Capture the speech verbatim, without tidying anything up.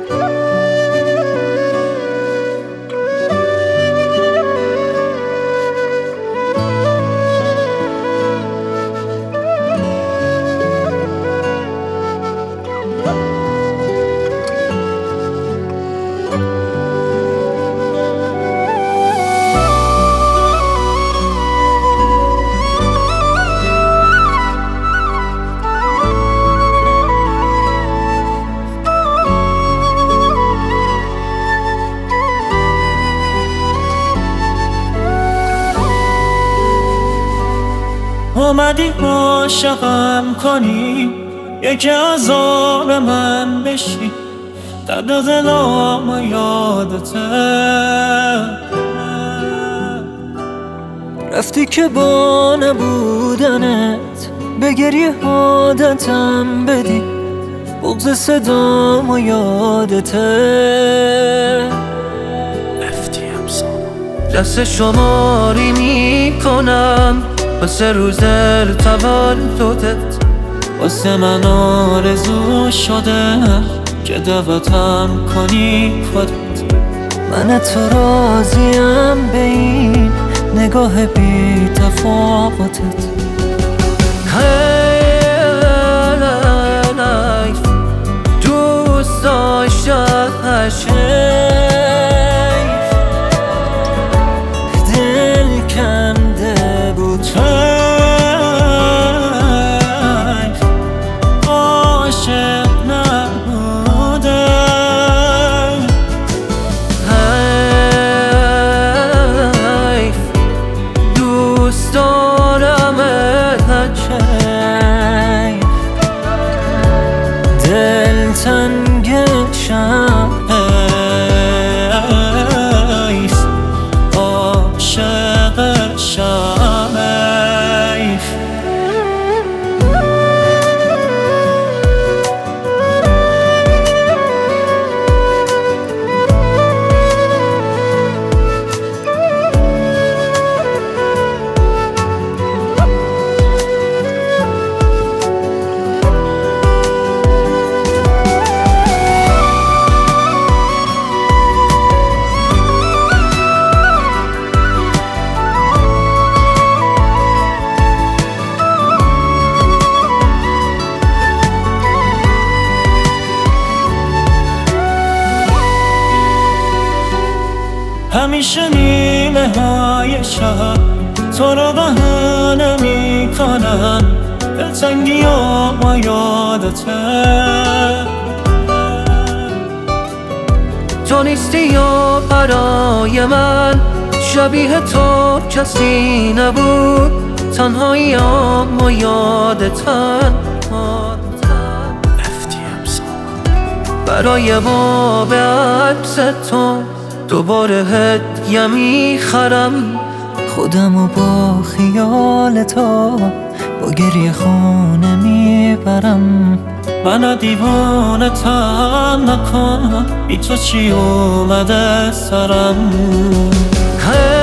اومدی عاشقم کنی، یکی از آن من بشی، درد دلم یادته. رفتی که با نبودنت به گریه عادتم بدی، بغض صدام یادته. دست شماری میکنم واسه روز تولدت، واسه من آرزو شده که دعوتم کنی خودت. من تو راضیم به این نگاه بی تفاوتت. دوست داشتم تنگشم حیف، عاشقشم حیف. همیشه نیمه های شب تو رو بهانه میکنن، دلتنگی ها یادته. تو نیستی یا برای من، شبیه تو کسی نبود، تنهایی ها یادتن. برای باب عکس تو دوباره هدیه میخرم، خودمو با خیال تو با گریه خونه میبرم. منو دیوانه تن نکن، بی تو چی اومده سرم.